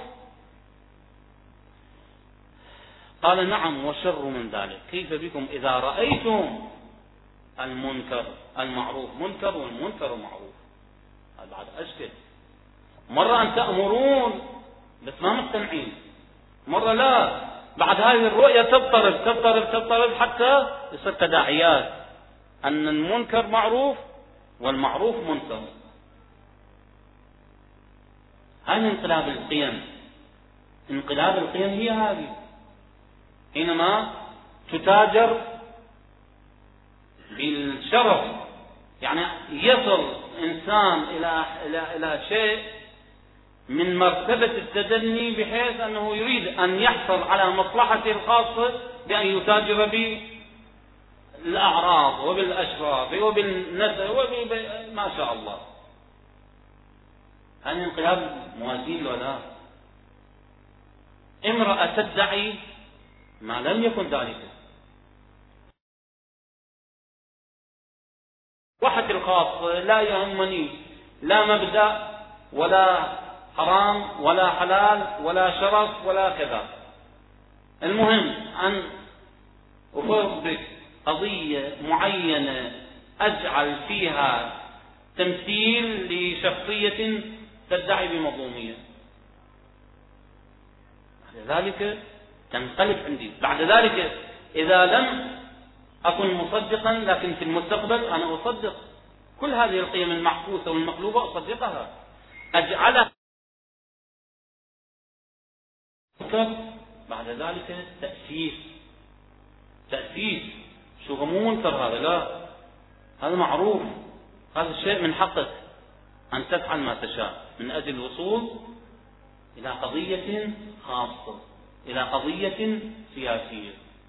Speaker 1: قال: نعم وشر من ذلك. كيف بكم إذا رأيتم المنكر المعروف منكر والمنكر معروف، هذا بعد أشكل. مرة أن تأمرون بس ما مقتنعين، مرة لا، بعد هذه الرؤية تضطرب تضطرب تضطرب حتى يصير تداعيات أن المنكر معروف والمعروف منكر. هذا انقلاب القيم. انقلاب القيم هي هذه، حينما تتاجر بالشرف، يعني يصل إنسان إلى إلى إلى شيء من مرتبة التدني بحيث أنه يريد أن يحصل على مصلحته الخاصة بأن يتاجر بالأعراض وبالأشراف وبالنسل وما شاء الله. هذا انقلاب موازين ولا؟ امرأة تدعي ما لم يكن ذلك، وحدي الخاص لا يهمني لا مبدأ ولا حرام ولا حلال ولا شرف ولا كذا، المهم أن أفرض قضية معينة أجعل فيها تمثيل لشخصية تدعي بمظلومية، بعد ذلك تنقلب عندي. بعد ذلك إذا لم أكن مصدقا لكن في المستقبل أنا أصدق كل هذه القيم المعكوسة والمقلوبة، أصدقها أجعلها. بعد ذلك تأسيس تأسيس شو هو مو منكر هذا، لا، هذا معروف، هذا الشيء من حقك أن تفعل ما تشاء من أجل الوصول إلى قضية خاصة، إلى قضية سياسية.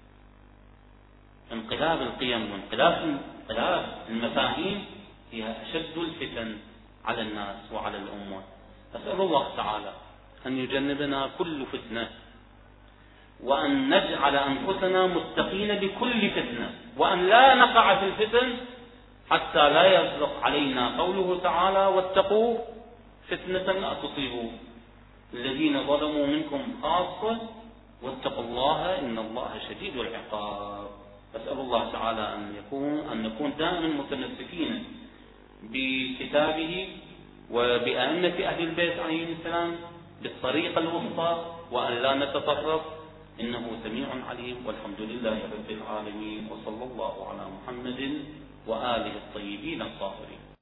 Speaker 1: انقلاب القيم وانقلاب انقلاب المفاهيم هي أشد الفتن على الناس وعلى الأمة. أسأل الله تعالى أن يجنبنا كل فتنة، وأن نجعل أنفسنا متقين بكل فتنة، وأن لا نقع في الفتن حتى لا يصدق علينا قوله تعالى: واتقوا فتنة لا تصيبوا الذين ظلموا منكم خاصة واتقوا الله إن الله شديد العقاب. أسأل الله تعالى أن يكون أن نكون دائما متمسكين بكتابه وبأئمة أهل البيت عليهم السلام بالطريقة الوسطى، وأن لا نتطرف، إنه سميع عليم. والحمد لله رب العالمين، وصلى الله على محمد وآله الطيبين الطاهرين.